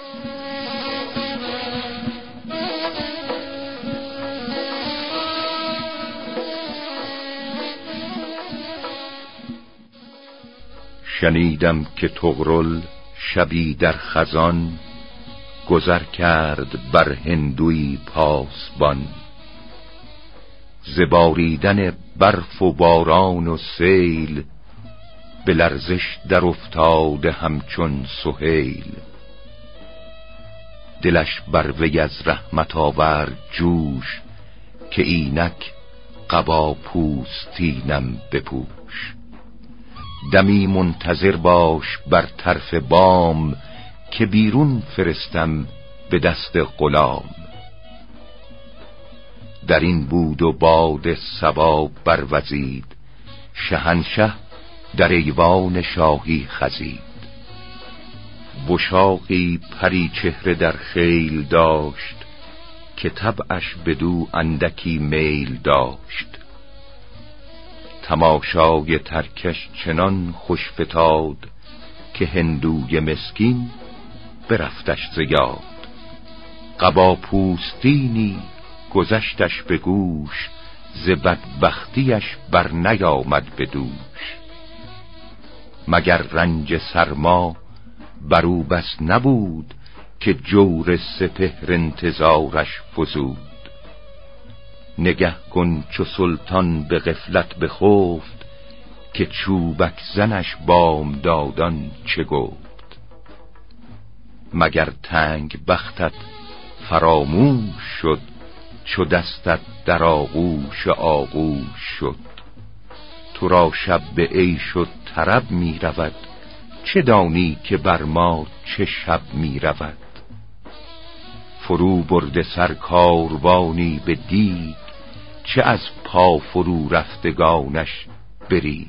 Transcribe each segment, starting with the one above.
شنیدم که طغرل شبی در خزان گذر کرد بر هندوی پاسبان. ز باریدن برف و باران و سیل به لرزش در افتاده همچون سهیل. دلش بر وی از رحمت آورد جوش که اینک قبا پوستینم بپوش. دمی منتظر باش بر طرف بام که بیرون فرستم به دست غلام. در این بود و باد صبا بروزید، شهنشه در ایوان شاهی خزید. وشاقی پری چهره در خیل داشت که طبعش بدو اندکی میل داشت. تماشای ترکش چنان خوش فتاد که هندوی مسکین برفتش ز یاد. قبا پوستینی گذشتش به گوش، ز بدبختیش بر نیامد به دوش. مگر رنج سرما برو بس نبود که جور سپهر انتظارش فزود. نگه کن چو سلطان به غفلت بخفت که چوبک زنش بامدادان چه گفت. مگر تنگ بختت فراموش شد چو دستت در آغوش آغوش شد. تو را شب به عیش و طرب می رود، چه دانی که بر ما چه شب می رود. فرو برده سر کاروانی به دیگ، چه از پا فرو رفتگانش بریگ.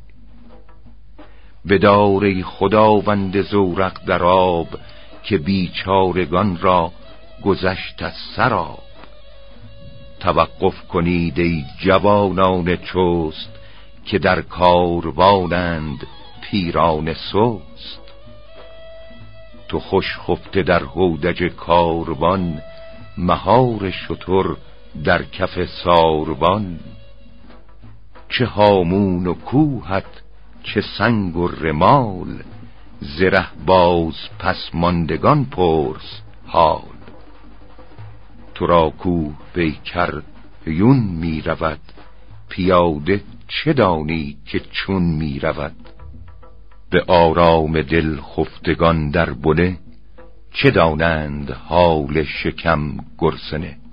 بدار ای خداوند زورق در آب که بیچارگان را گذشت از سراب. توقف کنید ای جوانان چست که در کاروانند پیران سست. تو خوش خفته در هودج کاروان، مهار شتر در کف ساربان. چه هامون و کوهت چه سنگ و رمال، زره باز پس ماندگان پرس حال. تو را کوه پیکر یون می رود، پیاده چه دانی که چون می رود. به آرام دل خفتگان در بنه، چه دانند حال شکم گرسنه.